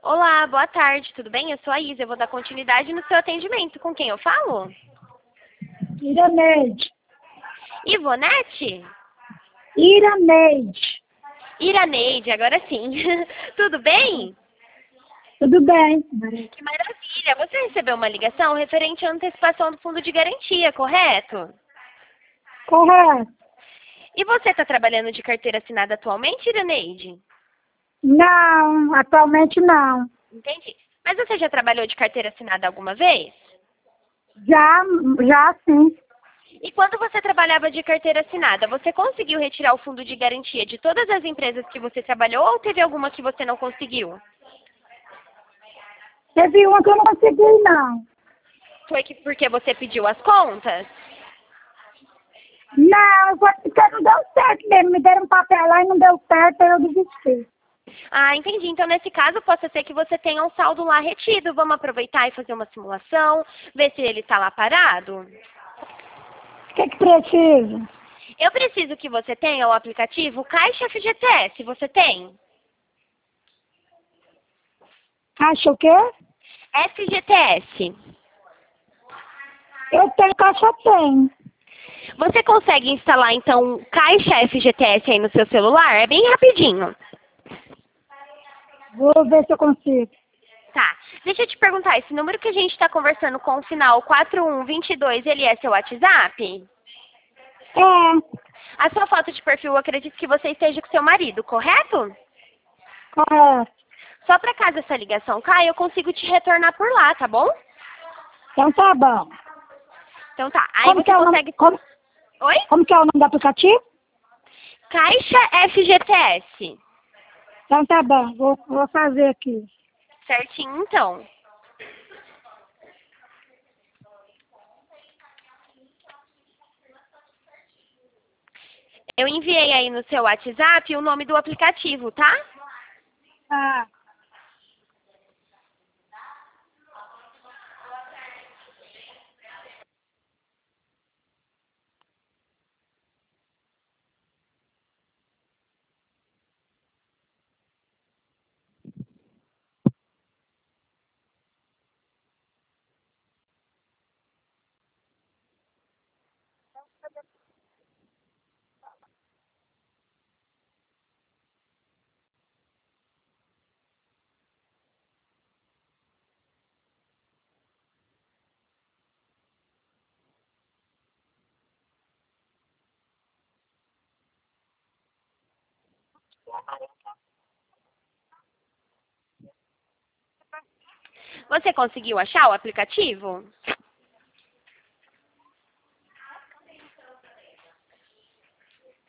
Olá, boa tarde, tudo bem? Eu sou a Isa, eu vou dar continuidade no seu atendimento. Com quem eu falo? Iraneide. Ivonete? Iraneide. Iraneide, agora sim. Tudo bem? Tudo bem? Que maravilha! Você recebeu uma ligação referente à antecipação do fundo de garantia, correto? Correto. E você está trabalhando de carteira assinada atualmente, Iraneide? Não, atualmente não. Entendi. Mas você já trabalhou de carteira assinada alguma vez? Já, já sim. E quando você trabalhava de carteira assinada, você conseguiu retirar o fundo de garantia de todas as empresas que você trabalhou ou teve alguma que você não conseguiu? Teve uma que eu não consegui, não. Foi porque você pediu as contas? Não, foi porque não deu certo mesmo. Me deram um papel lá e não deu certo, aí eu desisti. Ah, entendi. Então, nesse caso, pode ser que você tenha um saldo lá retido. Vamos aproveitar e fazer uma simulação, ver se ele está lá parado? O que precisa? Eu preciso que você tenha o aplicativo Caixa FGTS. Você tem? Acha o quê? FGTS. Eu tenho caixa, tenho. Você consegue instalar, então, Caixa FGTS aí no seu celular? É bem rapidinho. Vou ver se eu consigo. Tá. Deixa eu te perguntar, esse número que a gente está conversando com o final 4122, ele é seu WhatsApp? É, A sua foto de perfil, eu acredito que você esteja com seu marido, correto? correto. Só para caso essa ligação caia, eu consigo te retornar por lá, tá bom? Então tá bom. Então tá. Aí Como que você é o nome, consegue... Oi? como que é o nome do aplicativo? Caixa FGTS. Então tá bom, vou fazer aqui. Certinho, então. Eu enviei aí no seu WhatsApp o nome do aplicativo, tá? Ah. Você conseguiu achar o aplicativo?